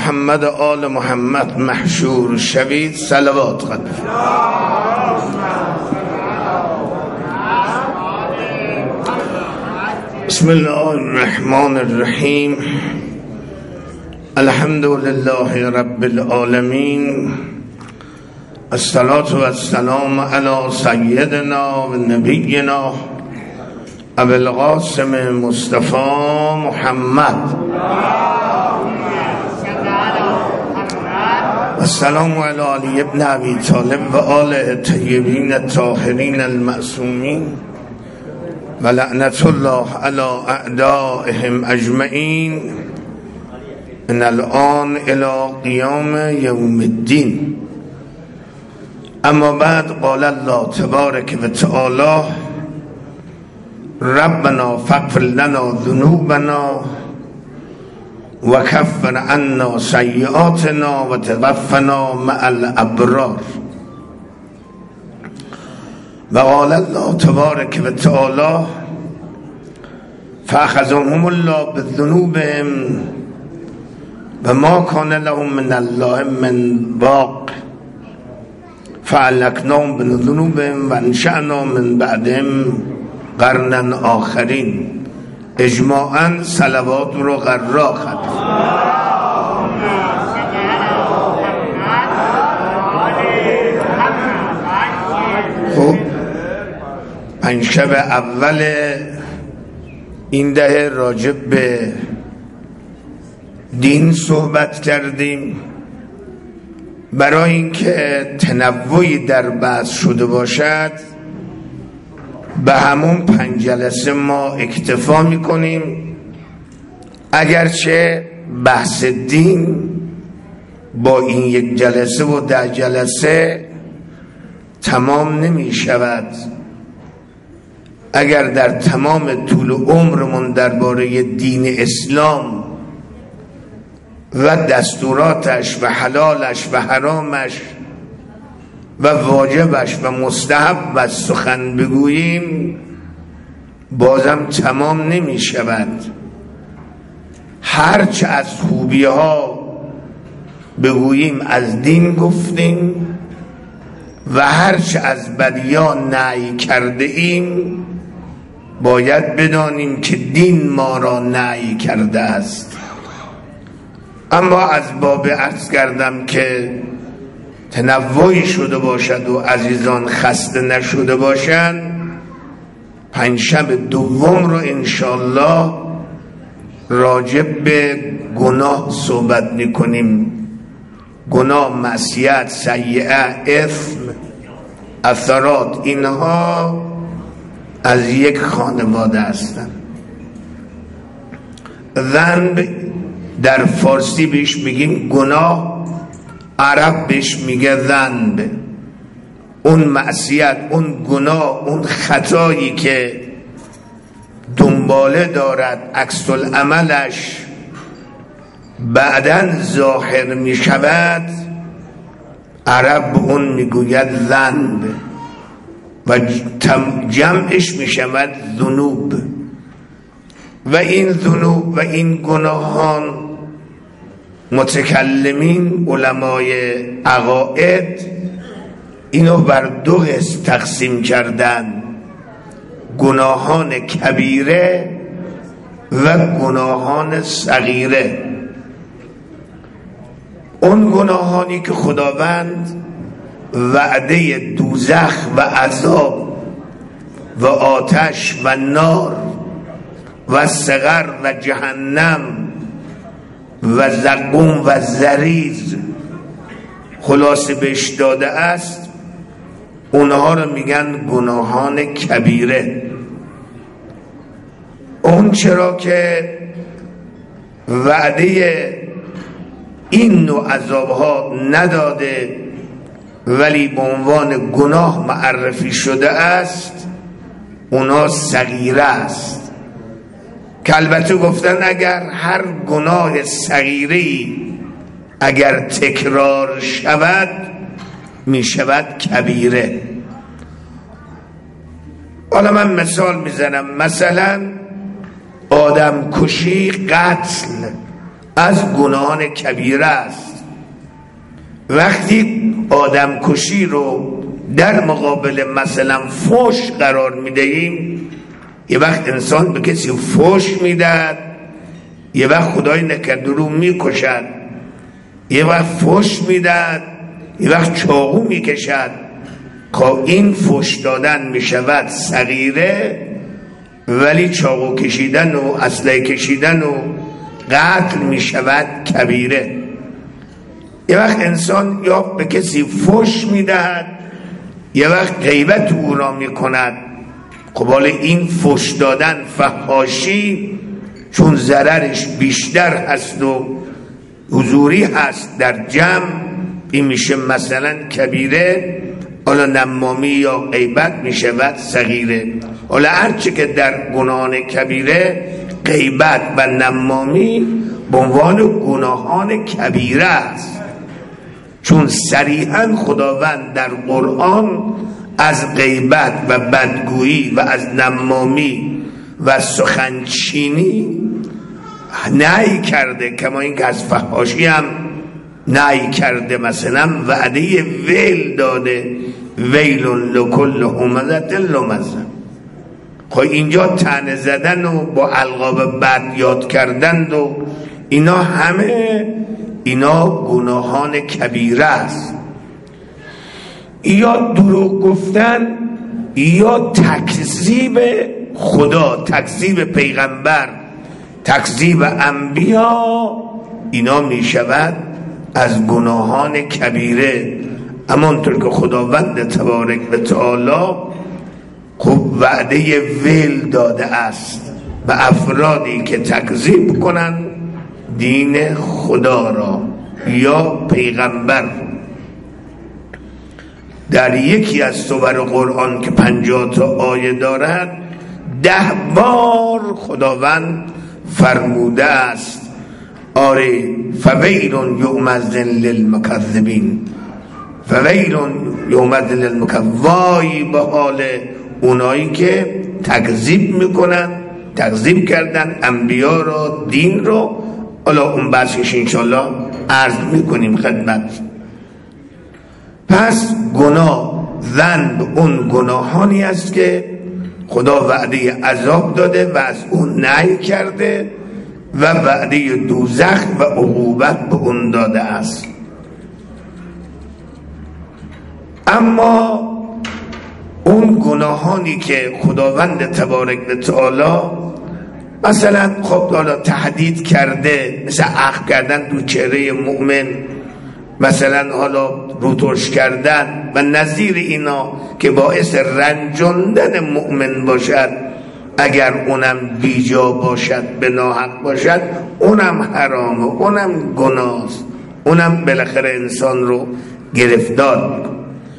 محمد آل محمد محشور شوید. صلوات خدا. بسم الله الرحمن الرحیم. الحمد لله رب العالمین. الصلاة والسلام علی سیدنا و نبینا ابو القاسم مصطفی محمد. السلام علی علی ابن ابی طالب و آل طیبین الطاهرین المعصومین و لعنت الله علی اعدائهم اجمعین من الان الی قیام یوم الدین. اما بعد، قال الله تبارک و تعالی: ربنا فاغفر لنا ذنوبنا و کفر عنا سیئاتنا و توفنا مع الابرار. و قال الله تبارک و تعالی: فاخذهم الله بذنوبهم و ما کان لهم من الله من واق فاهلکناهم بذنوبهم و انشأنا من بعدهم قرنا آخرین. اجماعاً صلوات رو قرار خد. خب، پنجشنبه اول این دهه راجع به دین صحبت کردیم. برای اینکه تنوعی در بحث شده باشد، به همون 5 جلسه ما اکتفا میکنیم، اگرچه بحث دین با این 1 جلسه و 10 جلسه تمام نمی شود. اگر در تمام طول عمرمون درباره دین اسلام و دستوراتش و حلالش و حرامش و واجبش و مستحب و سخن بگوییم، بازم تمام نمی شود. هرچه از خوبی ها بگوییم از دین گفتیم و هرچه از بدی ها نهی کرده ایم، باید بدانیم که دین ما را نهی کرده است. اما از باب عرض کردم که تنوعی شده باشد و عزیزان خسته نشده باشند، 5 شب دوم رو انشالله راجع به گناه صحبت میکنیم. گناه، معصیت، سیئه، اثم، اثرات، اینها از یک خانواده هستند. ذنب در فارسی بهش میگیم گناه، عرب بهش میگه ذنب. اون معصیت، اون گناه، اون خطایی که دنباله دارد، عکس العملش بعداً ظاهر میشود، عرب اون میگوید ذنب و جمعش میشود ذنوب. و این ذنوب و این گناهان متکلمین، علمای عقاید، اینو بر 2 قسم تقسیم کردن: گناهان کبیره و گناهان صغیره. اون گناهانی که خداوند وعده دوزخ و عذاب و آتش و نار و سقر و جهنم و زقوم و زریز خلاصه بهش داده است، اونها رو میگن گناهان کبیره. اون چرا که وعده این نوع عذابها نداده ولی به عنوان گناه معرفی شده است، اونا صغیره است. که البته گفتن اگر هر گناه صغیره‌ای اگر تکرار شود می شود کبیره. حالا من مثال میزنم. مثلا آدم کشی، قتل، از گناهان کبیره است. وقتی آدم کشی رو در مقابل مثلا فحش قرار میدهیم، یه وقت انسان به کسی فحش میدهد، یه وقت خدای نکرده رو میکشد، یه وقت فحش میدهد، یه وقت چاقو میکشد. این فحش دادن میشود صغیره، ولی چاقو کشیدن و اسلحه کشیدن و قتل میشود کبیره. یه وقت انسان یا به کسی فحش میدهد، یه وقت غیبت او را میکند. قبال این فحش دادن فحاشی، چون ضررش بیشتر هست و حضوری هست در جمع، این میشه مثلا کبیره. حالا نمامی یا غیبت میشود صغیره. حالا هرچه که در گناهان کبیره غیبت و نمامی به عنوان گناهان کبیره است، چون صریحا خداوند در قرآن از غیبت و بدگویی و از نمامی و سخنچینی نهی کرده، کما این که از فحاشی هم نهی کرده. مثلا وعده ویل داده، ویل لکل همزة لمزة. خب اینجا طعنه زدن و با القاب بد یاد کردن و اینا همه اینا گناهان کبیره است. یا دروغ گفتن یا تکذیب خدا، تکذیب پیغمبر، تکذیب انبیا، اینا می شود از گناهان کبیره. همانطور که خداوند تبارک و تعالی خوب وعده ویل داده است به افرادی که تکذیب کنند دین خدا را یا پیغمبر. در یکی از سور قرآن که 50 تا آیه دارد 10 بار خداوند فرموده است آره فویل یومئذ للمکذبین، فویل یومئذ للمکذبین، وای به حال اونایی که تکذیب میکنن، تکذیب کردن انبیا را، دین را. حالا اون بحثش انشالله عرض میکنیم خدمت. پس گناه ذنب اون گناهانی است که خدا وعده عذاب داده و از اون نهی کرده و وعده دوزخ و عقوبت به اون داده است. اما اون گناهانی که خداوند تبارک و تعالی مثلا خب حالا تهدید کرده، مثل عقل کردن تو چهره مؤمن، مثلا حالا روترش کردن و نظیر اینا که باعث رنجاندن مؤمن باشد، اگر اونم بیجا باشد، به ناحق باشد، اونم حرامه، اونم گناهست، اونم بالاخره انسان رو گرفتار میکنه.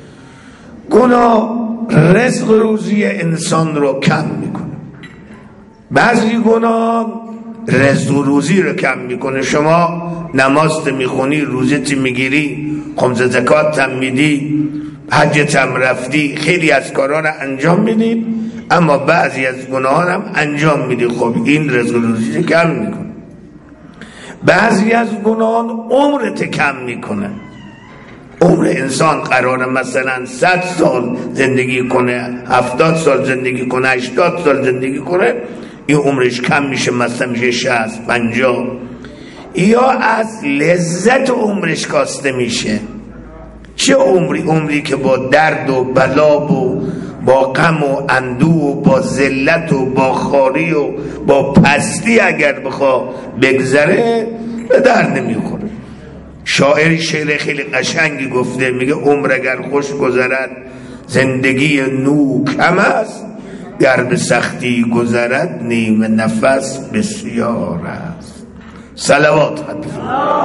گناه رزق روزی انسان رو کم میکنه. بعضی گناه رزق روزی رو کم میکنه. شما نماز میخونی، روزت میگیری، خمس زکات هم میدی، حجت هم رفتی، خیلی از کارا رو انجام میدی، اما بعضی از گناهان هم انجام میدی. خب این رزق روزی رو کم میکنه. بعضی از گناهان عمرت کم میکنه. عمر انسان قراره مثلا 100 سال زندگی کنه، 70 سال زندگی کنه، 80 سال زندگی کنه، این عمرش کم میشه، مثلا میشه 60 50. یا از لذت عمرش کاسته میشه. چه عمری؟ عمری که با درد و بلا و با غم و اندوه و با ذلت و با خواری و با پستی اگر بخوا بگذره به درد نمیخوره. شاعری شعر خیلی قشنگی گفته، میگه عمر اگر خوش گذرد زندگی نو کم است، گر به سختی گذرد نیم نفس بسیار است. صلوات حضرت.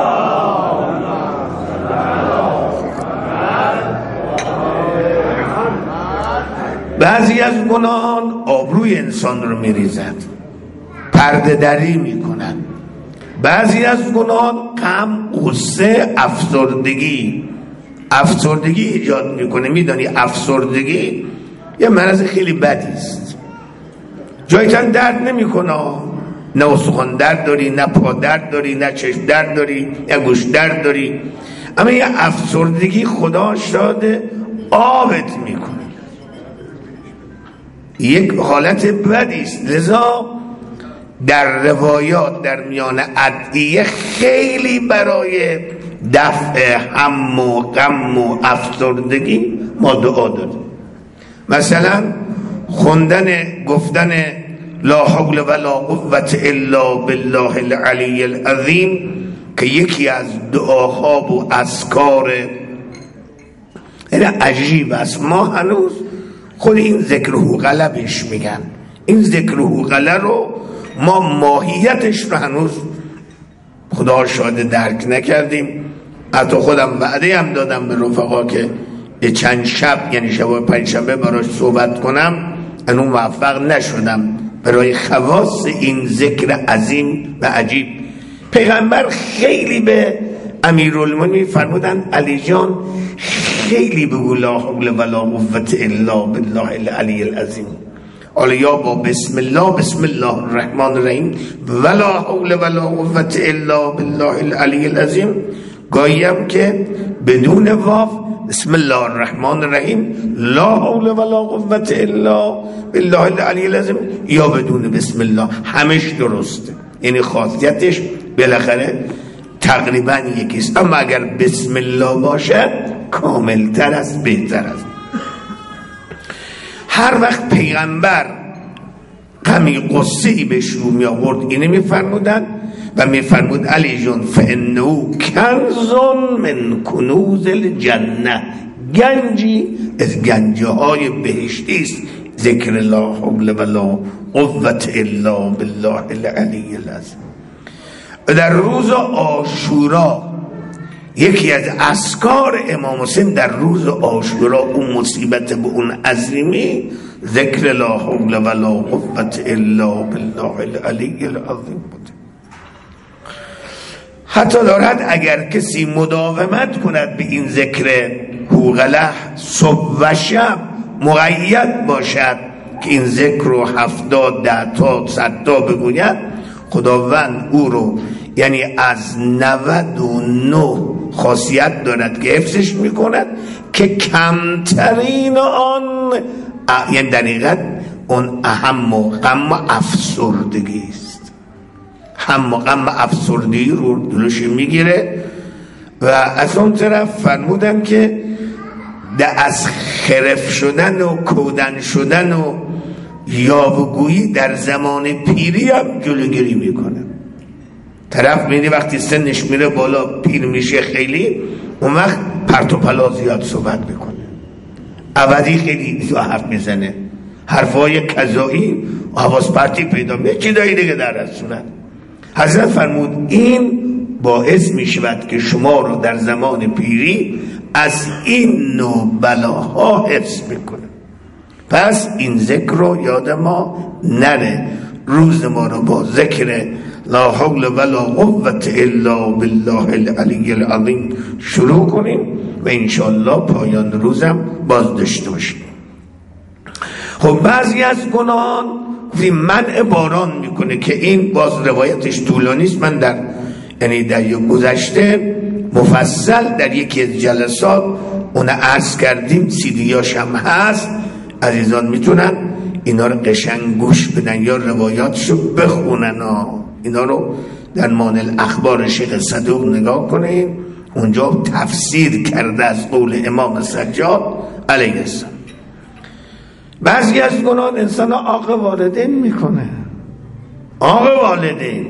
بعضی از گناهان آبروی انسان رو میریزد، پرده دری میکنن. بعضی از گناهان غم، غصه، افسردگی ایجاد میکنه. میدونی افسردگی یه مرض خیلی بدی است. جایتن درد نمیکنه، نه استخوان درد داری، نه پا درد داری، نه چشم درد داری، نه گوش درد داری. اما یه افسردگی خدا شاده آبت میکنه، یک حالت بدیست. لذا در روایات در میان ادعیه خیلی برای دفع هم و غم و افسردگی ما دعا داریم. مثلا گفتن لا حول ولا قوة الا بالله العلی العظیم که یکی از دعاها و اذکار عجیب است. ما هنوز خود این ذکر حوقله بهش میگن، این ذکر حوقله رو ما ماهیتش رو هنوز خدا شاهده درک نکردیم. حتی خودم وعده هم دادم به رفقا که چند شب، یعنی شب پنجشنبه براش صحبت کنم، اونو موفق نشدم برای خواص این ذکر عظیم و عجیب. پیغمبر خیلی به امیرالمومنین فرمودن علی جان خیلی بگو لا حول ولا قوة الا بالله العلی العظیم. حالا یا با بسم الله الرحمن الرحیم ولا حول ولا قوة الا بالله العلی العظیم، گاهیم که بدون واو بسم الله الرحمن الرحیم لا حول ولا قوة الا بالله العلی العظیم، یا بدون بسم الله، همش درسته. یعنی خاصیتش بالاخره تقریبا یکیست، اما اگر بسم الله باشه کاملتر است، بهتر است. هر وقت پیغمبر غمی قصه‌ای به شروع می آورد اینه می فرمودن و می فرمود علی جان فانه کنز من کنوز الجنه، گنجی از گنجه های بهشتی است ذکر لا حول ولا قوة الا بالله العلی العظیم. و در روز عاشورا یکی از اذکار امام حسین در روز عاشورا، اون مصیبت به اون عظیمی، ذکر لا حول ولا قوة الا بالله العلی العظیم بود. حتی دارد اگر کسی مداومت کند به این ذکر حوقله صبح و شب، مقید باشد که این ذکر رو 70 10 تا 100 تا بگوید، خداوند او رو یعنی از 99 خاصیت دارد که حفظش میکند که کمترین آن، یعنی در حقیقت اون اهم و غم و افسردگی است، هم و غم و افسردگی رو دلش میگیره. و از اون طرف فرمودن که از خرف شدن و کودن شدن و یاوه‌گویی در زمان پیری هم جلوگیری میکنه. طرف میدی وقتی سنش میره بالا، پیر میشه خیلی، اون وقت پرت و پلا زیاد صحبت میکنه، عوضی خیلی حرف میزنه، حرفای کذایی و حواس پرتی پیدا میشه، چیزایی دیگه در از صورت. حضرت فرمود این باعث میشود که شما رو در زمان پیری از این نوع بلاها حفظ میکنه. پس این ذکر رو یاد ما نره، روز ما رو با ذکر لا حول ولا قوة الا بالله العلی العظیم شروع کنیم و انشاءالله پایان روزم باز داشته باشیم. خب بعضی از گناهان منع باران میکنه که این باز روایتش طولانی است. من در گذشته مفصل در یکی از جلسات اون عرض کردیم، سیدیاش هم هست، عزیزان میتونن اینا رو قشنگ گوش بدن یا روایاتشو بخونن. اینا رو در مان الاخبار شیخ صدوق نگاه کنین، اونجا تفسیر کرده از قول امام سجاد علیه السلام. بعضی از گناه انسان عاق والدین میکنه، عاق والدین،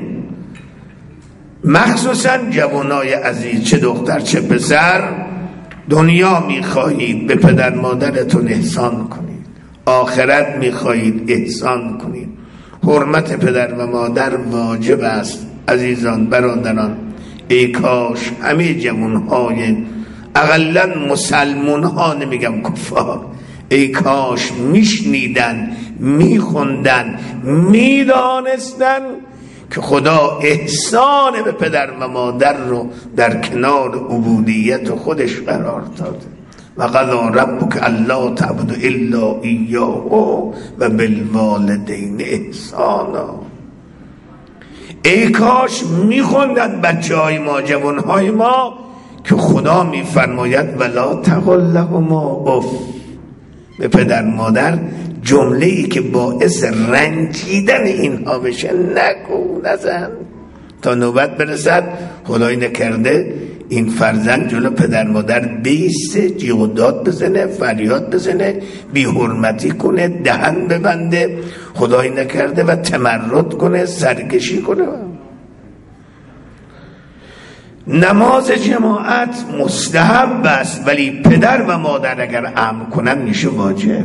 مخصوصا جوانای عزیز، چه دختر چه پسر، دنیا میخواهید به پدر مادرتون احسان کنید، آخرت میخواهید احسان کنید. حرمت پدر و مادر واجب است عزیزان برادران. ای کاش همه جوانهای اقلا مسلمان ها، نمیگم کفار، ای کاش میشنیدن، میخوندن، میدانستن که خدا احسان به پدر و مادر رو در کنار عبودیت خودش قرار داده. و قضا ربک الا تعبدوا الا ایاه و بالوالدین احسانا. ای کاش میخوندن بچه های ما، جوان های ما، که خدا میفرماید ولا تقل لهما اف. به پدر مادر جمله ای که باعث رنجیدن اینها بشه نگو، نزن، تا نوبت برسد خدای نکرده این فرزند جلو پدر مادر بیسته، جیغ و داد بزنه، فریاد بزنه، بی حرمتی کنه، دهن ببنده، خدای نکرده و تمرد کنه، سرکشی کنه. نماز جماعت مستحب است، ولی پدر و مادر اگر امر کنن میشه واجب.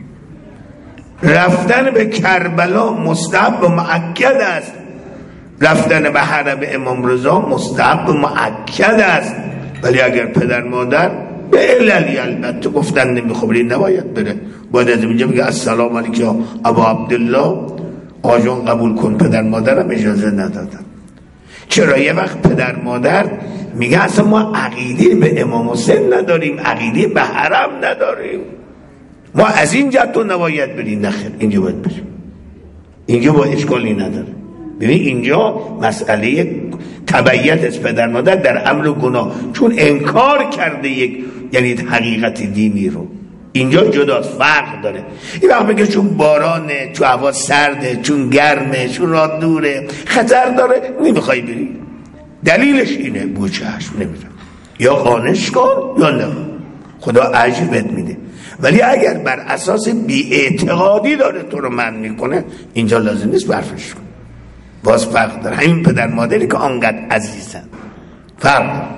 رفتن به کربلا مستحب و مؤکد است، رفتن به حرم امام رضا مستحب و مؤکد است، ولی اگر پدر مادر به عللی البته گفتن نمیخوری نباید بره. باید از اینجا بگه السلام علیکم ابا عبدالله، آجون قبول کن. پدر مادرم اجازه ندادن. چرا؟ یه وقت پدر مادر میگه اصلا ما عقیده به امام حسین نداریم، عقیده به حرم نداریم، ما از این جهت تو نباید بریم. نخیر، اینجا باید بریم، اینجا با اشکالی نداره. ببین اینجا مسئله تبعیت از پدر مادر در امر و گناه، چون انکار کرده یک یعنی حقیقت دینی رو، اینجا جداست، فرق داره. این وقت میگه چون بارانه، چون هوا سرده، چون گرمه، چون راه دوره، خطر داره، نمیخوای بری. دلیلش اینه، بوچهش نمیرم، یا قانش کن یا نه، خدا اجر بهت میده. ولی اگر بر اساس بی‌اعتقادی داره تو رو منع میکنه، اینجا لازم نیست برفش کن. باز فرق داره. همین پدر مادری که آنقدر عزیزن فرق داره.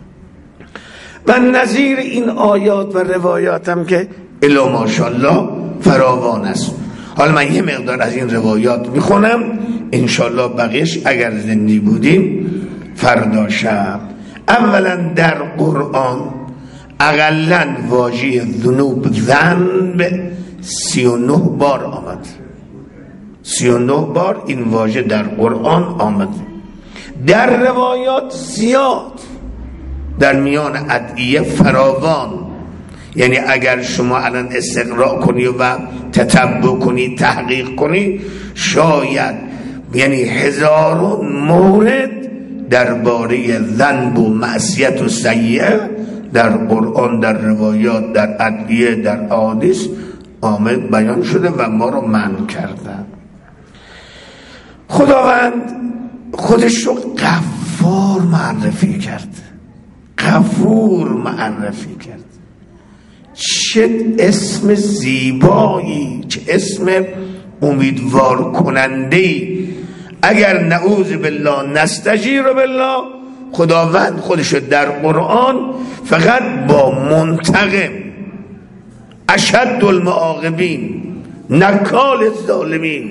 و نظیر این آیات و روایات هم که الا ماشاءالله فراوان است. حالا من یه مقدار از این روایات میخونم، انشالله بقیش اگر زنده بودیم فردا شب. اولا در قرآن اقلن واژه ذنب 39 بار آمد. 39 بار این واژه در قرآن آمد. در روایات زیاد، در میان ادعیه فراوان. یعنی اگر شما الان استقراء کنی و تتبع کنی، تحقیق کنی، شاید یعنی هزاران مورد درباره ذنب و معصیت و سیئه در قرآن، در روایات، در ادعیه، در احادیث آمد بیان شده و ما رو منع کردن. خداوند خودش رو غفار معرفی کرد، غفور معرفی کرد. چه اسم زیبایی، چه اسم امیدوار کننده‌ای. اگر نعوذ بالله نستجیر بالله، خداوند خودش در قرآن فقط با منتقم، اشد المعاقبین، نکال الظالمین،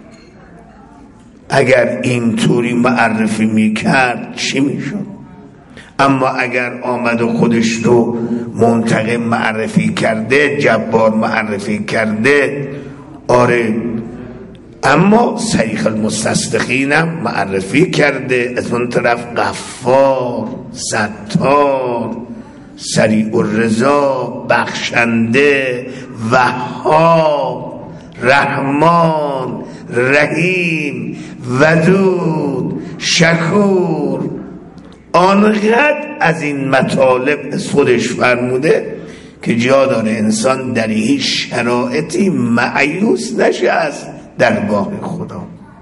اگر اینطوری معرفی میکرد چی میشد؟ اما اگر آمد و خودش رو منتقم معرفی کرده، جبار معرفی کرده، آره، اما سریخ المستصدقینم معرفی کرده. از اون طرف غفار، ستار، سریع الرضا، بخشنده، وهاب، رحمان، رحیم، ودود، شکور. آنقدر از این مطالب از خودش فرموده که جا داره انسان در این شرایطی مایوس نشه از درگاه خدا.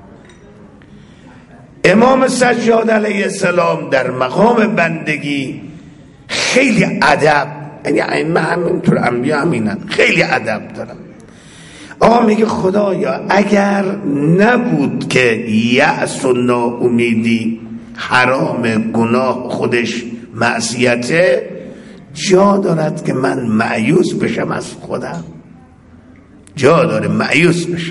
امام سجاد علیه السلام در مقام بندگی خیلی ادب، یعنی ائمه همینطور، انبیا همینن، خیلی ادب دارن. آقا میگه خدایا اگر نبود که یأس و ناامیدی، حرام، گناه خودش معصیته، جا دارد که من مایوس بشم از خودم، جا داره مایوس بشم.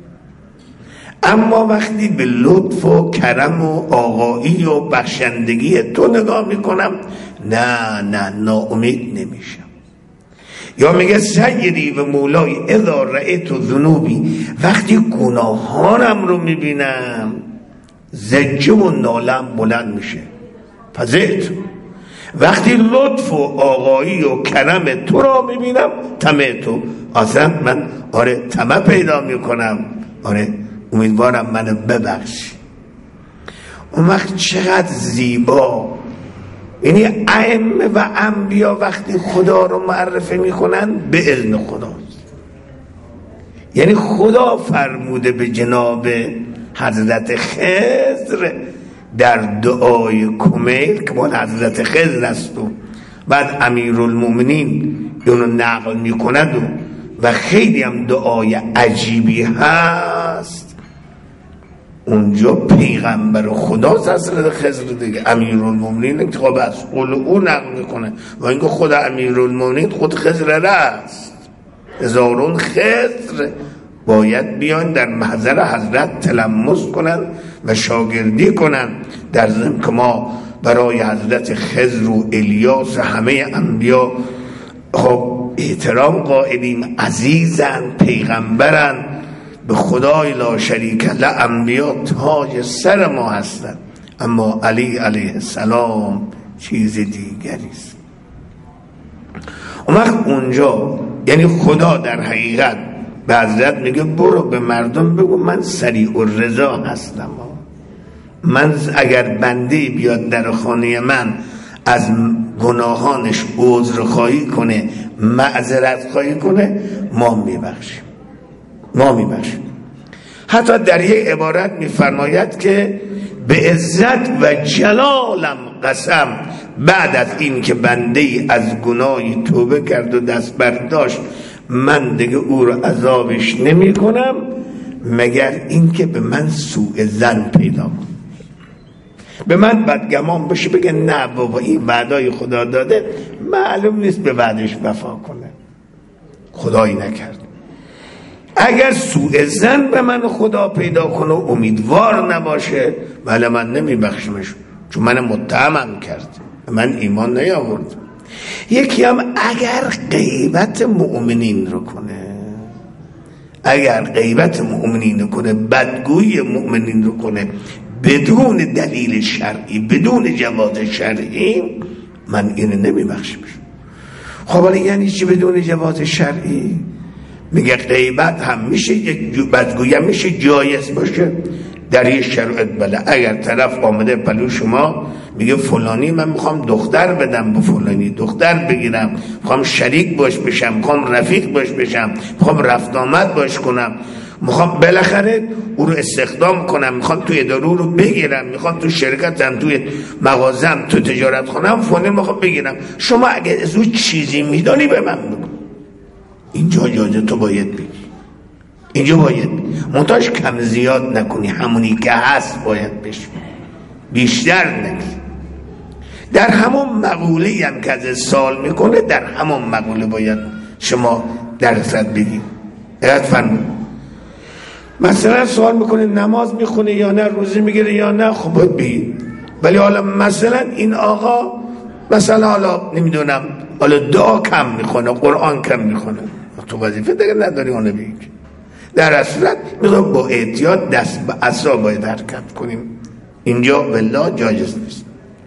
اما وقتی به لطف و کرم و آقایی و بخشندگی تو نگاه میکنم، نه ناامید نمیشم. یا میگه سیدی و مولای اذا رأیت ذنوبی، وقتی گناهانم رو میبینم زجه و نالم بلند میشه، فزعت. وقتی لطف و آقایی و کرم تو را میبینم طمعت، اصلا من طمع پیدا میکنم، امیدوارم منو ببخشی. اون وقت چقدر زیبا. یعنی ائمه و انبیا وقتی خدا رو معرفی میکنن به اذن خداست. یعنی خدا فرموده به جناب حضرت خضر در دعای کمیل که مال حضرت خضر است و بعد امیرالمومنین اونو نقل میکند و خیلی هم دعای عجیبی هست. اونجا پیغمبر خداست حضرت خضر دیگه، امیرالمومنین انتخاب از قول او نقل میکنه و اینکه خود امیرالمومنین خود خضر است. هزارون خضر باید بیان در محضر حضرت تلمس کنن و شاگردی کنن، در ضمن که ما برای حضرت خضر و الیاس همه انبیا خب احترام قائلیم، عزیزن، پیغمبرن، به خدای لا شریک له، انبیا تاج سر ما هستند. اما علی علیه السلام چیز دیگری است. اون وقت اونجا یعنی خدا در حقیقت به حضرت میگه برو به مردم بگو من سریع الرضا هستم. من اگر بنده بیاد در خانه من از گناهانش عذرخواهی کنه، معذرت خواهی کنه، ما میبخشیم. حتی در یک عبارت میفرماید که به عزت و جلالم قسم، بعد از این که بنده ای از گناهی توبه کرد و دست برداشت، من دیگه او رو عذابش نمی کنم مگر این که به من سوء ظن پیدا کنه، به من بدگمان بشه، بگه نه بابا این وعدای خدا داده معلوم نیست به وعدش وفا کنه، خدایی نکرد. اگر سوء ظن به من خدا پیدا کنه و امیدوار نباشه، ولی من نمی بخشمش چون من متهمم کرد، من ایمان نیاورد. یکی هم اگر غیبت مؤمنین رو کنه، بدگویی مؤمنین رو کنه بدون دلیل شرعی، بدون جواز شرعی، من اینو نمیبخشمش. خب ولی یعنی چی بدون جواز شرعی؟ میگه غیبت هم میشه، یک بدگویی هم میشه جایز باشه در یه شرایط. بله اگر طرف آمده پلو شما میگه فلانی من میخوام دختر بدم به فلانی، دختر بگیرم، میخوام شریک باش بشم، میخوام رفیق باش بشم، میخوام رفت آمد باش کنم، میخوام بالاخره او رو استخدام کنم، میخوام توی اداره رو بگیرم، میخوام تو شرکتم، توی مغازم، تو تجارت خونم فلانی میخوام بگیرم، شما اگه از اون چیزی میدانی به من بگو. اینجا جاجه تو باید بگی، اینجا باید منتاج کم زیاد نکنی، همونی که هست باید بشی، بیشتر نگی. در همون مقوله‌ای هم که از سال میکنه، در همون مقوله باید شما درصد بگی. اگه فرمون مثلا سوال میکنه نماز میخونه یا نه، روزه میگیره یا نه، خب باید بگی. ولی حالا مثلا این آقا مثلا حالا نمیدونم حالا دعا کم میخونه، قرآن کم میخونه، تو وظیفه دیگه نداری اونو بگی. در اصلت میگم با احتیاط دست به عصا باید حرکت کنیم. اینجا بالله جایز نیست.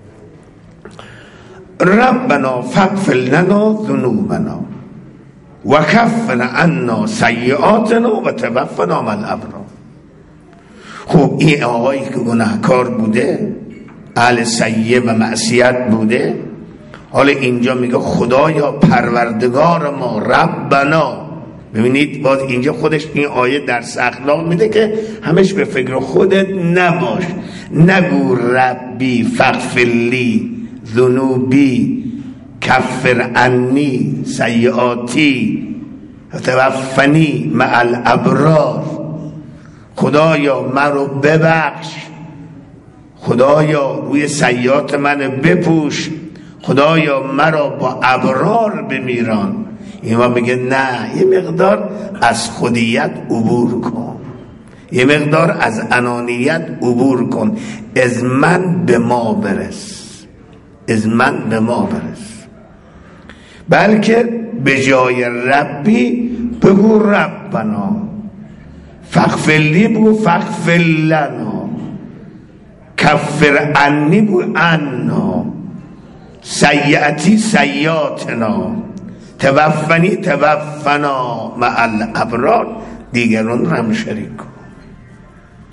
ربنا فاغفر لنا ذنوبنا و کفر عنا سیئاتنا و توفنا مع الابرار. خب این آقایی که گناهکار بوده، اهل سیئه و معصیت بوده، حالا اینجا میگه خدایا پروردگار ما، ربنا. ببینید باز اینجا خودش این آیه درس اخلاق میده که همش به فکر خودت نباش، نگو ربی فاغفر لی ذنوبی کفر عنی سیئاتی توفنی مع الابرار. خدایا منو ببخش، خدایا روی سیئات من بپوش، خدایا مرا با ابرار بمیران. اینا میگه نه، یه مقدار از خودیت عبور کن، یه مقدار از انانیت عبور کن، از من به ما برس، از من به ما برس. بلکه به جای ربی بگو ربنا، فاغفر لی بگو فاغفر لنا، کفر عنی بگو عنا، سیئاتی سیئاتنا، توفنی توفنا مع الابرار. دیگران رو هم شریک کن.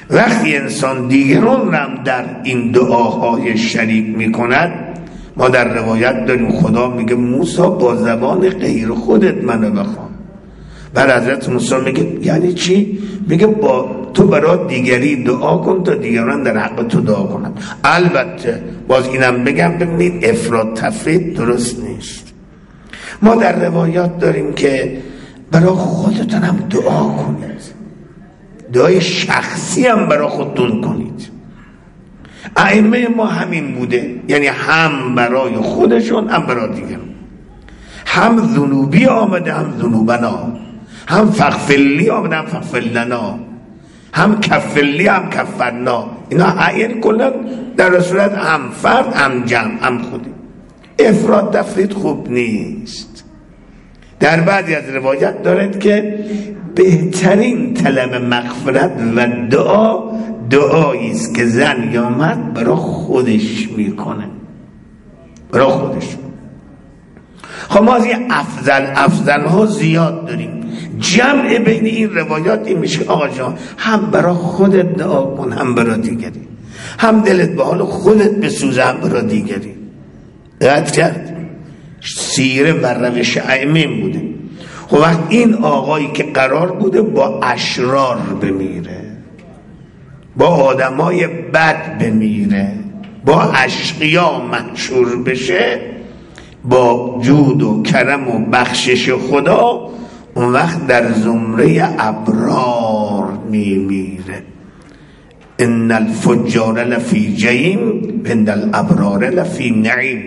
وقتی انسان دیگران هم در این دعاهای شریک میکند، ما در روایت داریم خدا میگه موسی با زبان غیر خودت منو بخوان. بعد حضرت موسی میگه یعنی چی؟ میگه با تو برای دیگری دعا کن تا دیگران در حق تو دعا کنن. البته باز اینم بگم ببینید افراط تفرید درست نیست. ما در روایات داریم که برای خودتون هم دعا کنید، دعای شخصی هم برای خودتون کنید. ائمه ما همین بوده، یعنی هم برای خودشون هم برای دیگران، هم ذنوبی آمده هم ذنوبنا، هم فغفرلی آمده هم فغفرلنا، هم کفرلی هم کفرنا. اینا یعنی کلا در صورت هم فرد هم جمع هم خودی. افراد تفرید خوب نیست. در بعضی از روایت دارد که بهترین طلب مغفرت و دعا دعایی است که زن یا مرد برای خودش میکنه، برای خودش. خب ما از این افضل ها زیاد داریم. جمع بین این روایات این میشه آقا جان هم برای خودت دعا کن هم برای دیگری، هم دلت به حال خودت بسوزه هم برای دیگری. دقت کرد؟ سیره و روش ائمه بوده. خب وقت این آقایی که قرار بوده با اشرار بمیره، با آدمای بد بمیره، با اشقیا محشور بشه، با جود و کرم و بخشش خدا اون وقت در زمره ابرار میمیره. ان الفجار لفی جحیم ان الابرار لفی نعیم.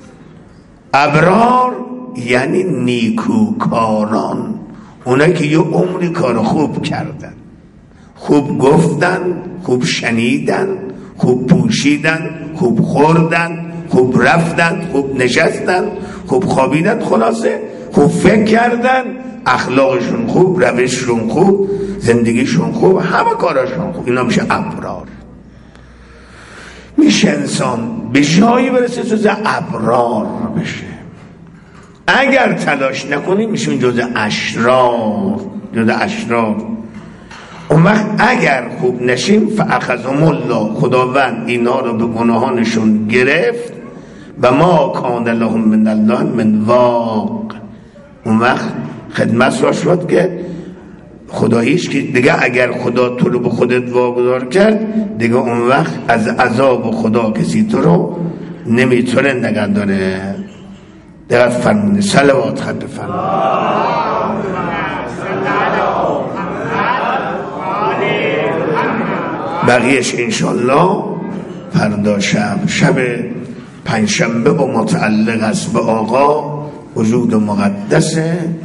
ابرار یعنی نیکوکاران، اونایی که یه عمری کار خوب کردن، خوب گفتن، خوب شنیدن، خوب پوشیدن، خوب خوردن، خوب رفتن، خوب نشستن، خوب خوابیدن، خلاصه خوب فکر کردن، اخلاقشون خوب، روششون خوب، زندگیشون خوب، همه کاراشون خوب. اینا میشه ابرار. میشه انسان به جایی برسه جز ابرار بشه. اگر تلاش نکنیم میشیم جز اشرار، جز اشرار. اون وقت اگر خوب نشیم فاخذهم الله، خداوند اینا رو به گناهانشون گرفت و ما کان لهم من الله من واق. اون وقت خدمت را شد که خداییش که دیگه اگر خدا تو رو به خودت واگذار کرد دیگه اون وقت از عذاب خدا کسی تو رو نمیتونه نگه داره. دقیق فرمونه. صلوات خط بفرمونه. بقیهش انشالله فردا شب پنجشنبه با متعلق است به آقا وجود مقدس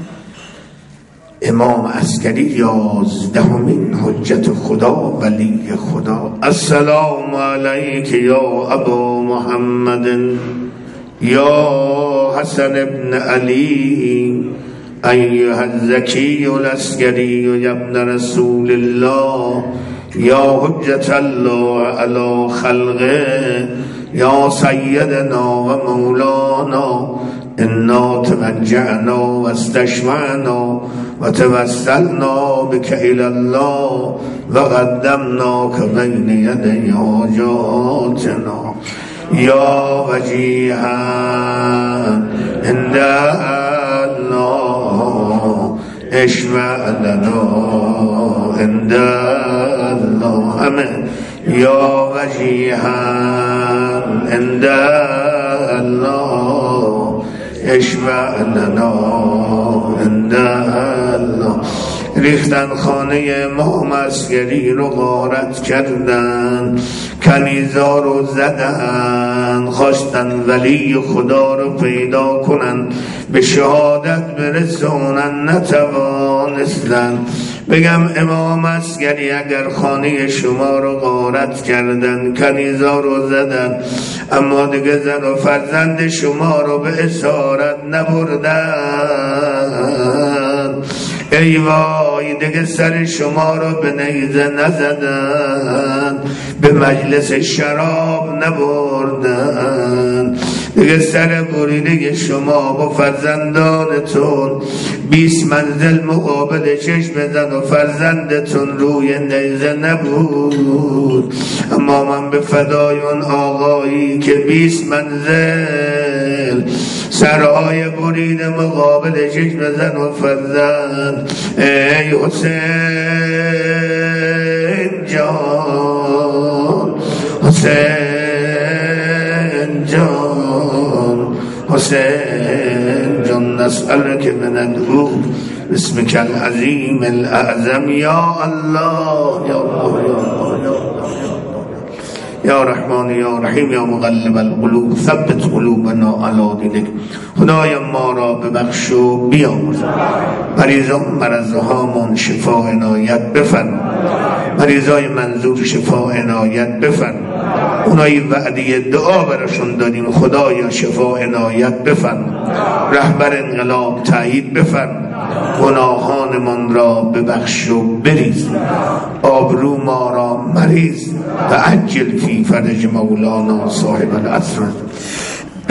امام عسکری 11مین حجت خدا ولی خدا. السلام علیک یا ابا محمد یا حسن ابن علی ایها الزکی العسکری یا ابن رسول الله یا حجت الله علی خلقه یا سیدنا و مولانا انا توجعنا و استشفعنا و توسلنا بك الى الله و قدمناک بین یدی حاجاتنا یا وجیها عند الله اشفع لنا عند الله همه یا وجیها عند الله اشفع لنا عند الله. ریختن خانه امام عسکری رو غارت کردن، کنیزا رو زدن، خواستن ولی خدا رو پیدا کنن به شهادت برسونن، نتوانستن. بگم امام عسکری اگر خانه شما رو غارت کردن، کنیزا رو زدن، اما دیگه زن و فرزند شما رو به اسارت نبردن، ای وای دیگه سر شما رو به نیزه نزدن، به مجلس شراب نبردن، دیگه سر بریده شما و فرزندانتون 20 منزل مقابل چشم بزن و فرزندتون روی نیزه نبود، اما من به فدای اون آقایی که 20 منزل سرهای بریده مقابل چشم بزن و فرزند، ای حسین جان، حسین جان، حسین جان، نسألك من ندعو باسمك العظیم الاعظم یا الله یا الله یا الله یا رحمان یا رحیم یا مقلب القلوب ثبت قلوبنا علی دینک. خدای ما را ببخش و بیامرز، مریضان مرضهامون شفا عنایت بفرما، مریضای منظور شفا عنایت بفرما، اونایی وعده دعا براشون دادیم خدایا شفا عنایت بفرما، رهبر انقلاب تایید بفرما، گناهانمان را ببخش و بریز، آبرو ما را مریز و عجل فی فرج مولانا صاحب العصر.